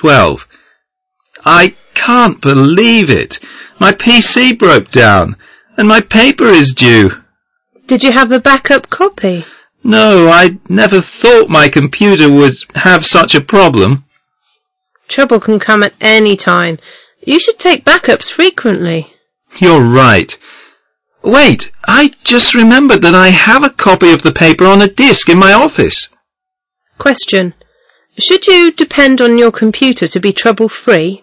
12. I can't believe it. My PC broke down, and my paper is due. Did you have a backup copy? No, I never thought my computer would have such a problem. Trouble can come at any time. You should take backups frequently. You're right. Wait, I just remembered that I have a copy of the paper on a disk in my office. Question. Should you depend on your computer to be trouble-free?